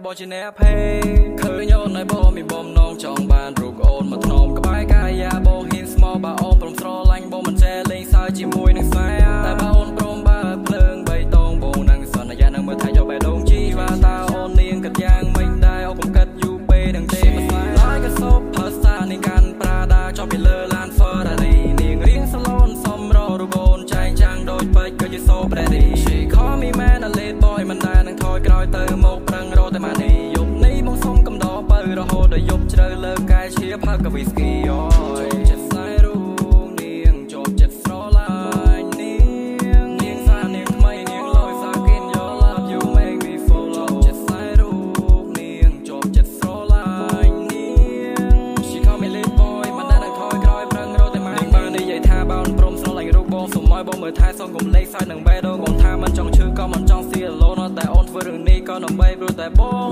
បោះជាអ្នកភេឃើញអូនឲ្យបងមានបំណងចង់បានរូបអូនមកថ្នមក្បែរកាយាបងហ៊ានស្មោះបើអូនព្រមស្រឡាញ់បងមិនចេះលេងសើចជាមួយនឹងខ្សែតែបើអូនព្រមបើភ្លើងបៃតងបងនឹងសន្យានឹងមើលថៃយកបេះដូងជីវ៉ាតើអូននាងគិតយ៉ាងមិនដែរអូនកំកិតយូរពេលនឹងទេមិនស្លាយឡាយក៏សោបផើស្តានេះកាន់ប្រាដាចប់ពីលើឡាន Ferrari នាងរៀងសឡូនសំររូបអូនចែងចាំងដូចពេជ្រក៏ជាសូប្រេរី She call me man a late boy មិនដែរនឹងថយក្រោយទៅមកប្រឹងរត់តែមកនេះយប់នេះមកសុំកំដរបើរហូតដល់យប់ជ្រៅលើកែជាផឹកកវីស្គីអូយចិត្តស្នេហ៍រូបនាងជាប់ចិត្តស្រឡាញ់នាងសានាងថ្មីនាងលយសាកិន Your love you make me follow ចិត្តស្នេហ៍រូបនាងជាប់ចិត្តស្រឡាញ់នាង She call me late boy មិនដែរនឹងថយក្រោយប្រឹងរត់តែមកនេះបាននិយាយថាបើព្រមស្រឡាញ់រូបបងសុំឲ្យបងមើលថែសងកុំលេខសើចនឹងបេះដូងបងថាមិនចង់ឈឺក៏មិនចង់ស៊ីឡូនតែអូនធ្វើរឿងនេះក៏ដើម្បីព្រោះតែបង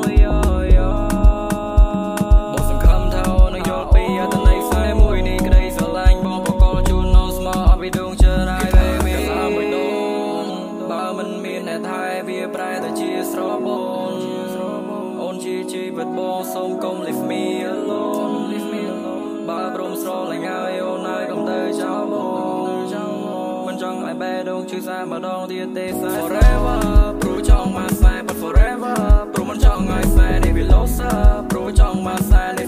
បងសង្ឃឹមថាអូននឹងយល់ពីអត្ថន័យខ្សែមួយនេះក្តីស្រឡាញ់បងបកលជូននៅស្មោះអបិដងជើរាយ baby មួយដងបើមិនមានអ្នកថែវាប្រែទៅជាស្របូនអូនជាជីវិតបងសូមកុំ leave me alone បើព្រមស្រឡាញ់ហើយអូនហើយកុំទៅចោលបងចង់ឲ្យបេះដូងឈឺសាម្ដងទៀតទេ forever ព្រោះចង់មកខ្សែ but forever ព្រោះមិនចង់ឲ្យខ្សែនេះវាលោសព្រោះចង់មកខ្សែ